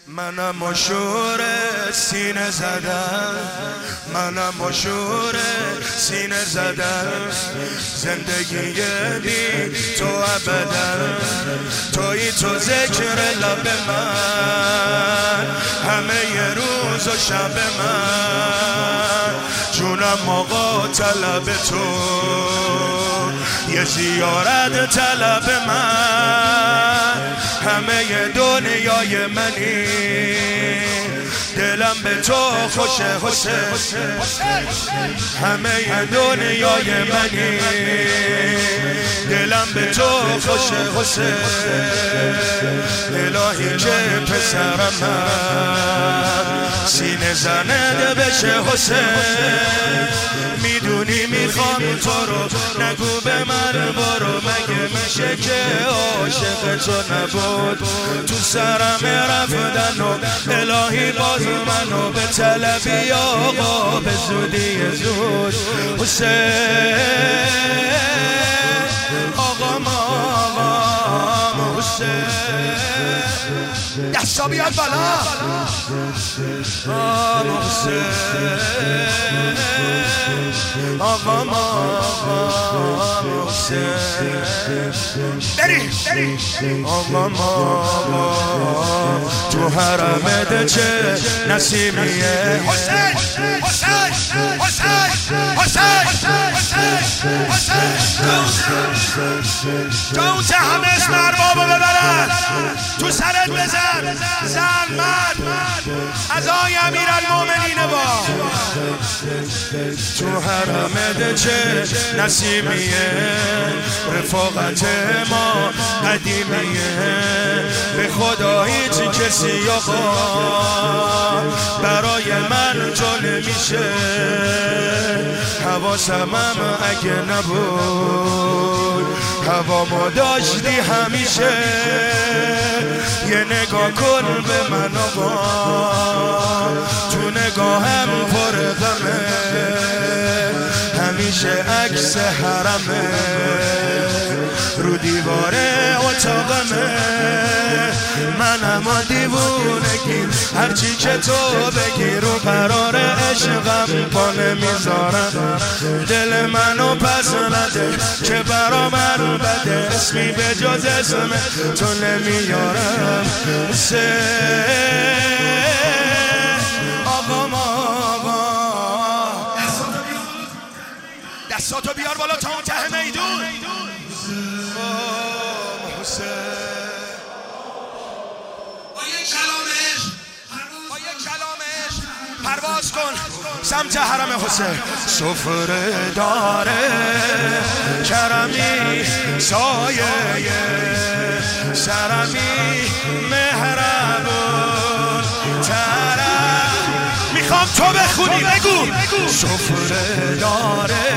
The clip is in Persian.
منم مشهور سینه زدن، منم مشهور سینه زدن، زندگی بی تو ابدا، تویی تو ذکر لب من، همه ی روز و شب من، جونم آقا طلب تو، یه زیارت طلب من، همه ی دنیای منی، دلم به تو خوشه حسین، همه ی دنیای منی، دلم به تو خوشه حسین، الهی که پسرم من سینه زنده بشه حسین، میدونی میخوام تو رو، نگو به من برو، مگه میشه که عاشق تو نبود، تو سرم رفتن و الهی باز منو به طلبی آقا، به زودی زود حسین، آقا حسین، دستا بیاد بالا، آقا حسین، آقا حسین، بری آقا تو حرمت چه نسیمیه، حسین حسین حسین حسین تو اون هم اسم اربابو ببرن، تو سرت بزن، زن مرد از آی امیرالمومنین با، تو حرمت چه نسیمیه، رفاقت ما قدیمیه، به خدا هیچ کسی آقا برای من تو نمیشه، حواسم اگه نبود هوامو داشتی همیشه، یه نگاه کن به من آقا، تو نگاهم پر غمه، همیشه عکس حرمه رو دیوار اتاقمه، منم دیوونگی هرچی که تو بگی، رو قرار عشقم پا نمیذارم، دل منو پس نده که برا من بده، اسمی به جز اسم تو نمیارم، دستاتو بیار بالا تا اون ته میدون، با یک کلامش پرواز کن سمت حرم حسین، سفره داره کرمی سایه سرمی مهربون طرف، میخوام تو بخونی بگو، سفره داره